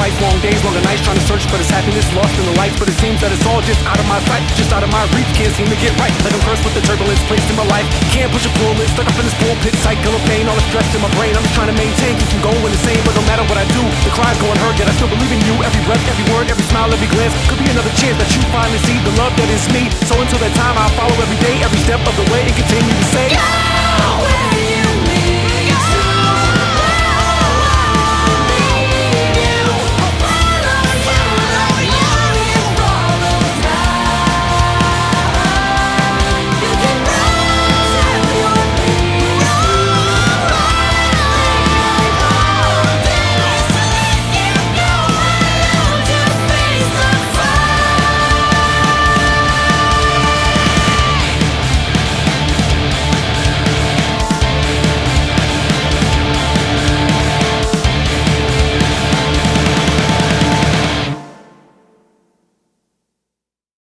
Lifelong days, longer nights, trying to search for this happiness lost in the lights. But it seems that it's all just out of my sight, just out of my reach. Can't seem to get right, like I'm cursed with the turbulence placed in my life. Can't push a pull, it's stuck up in this pulpit cycle of pain. All the stress in my brain, I'm just trying to maintain, keep from going insane. But no matter what I do, the cries go unheard, yet I still believe in you. Every breath, every word, every smile, every glance could be another chance that you finally see the love that is me. So until that time, I'll follow every day, every step of the way, and continue to say, Go away.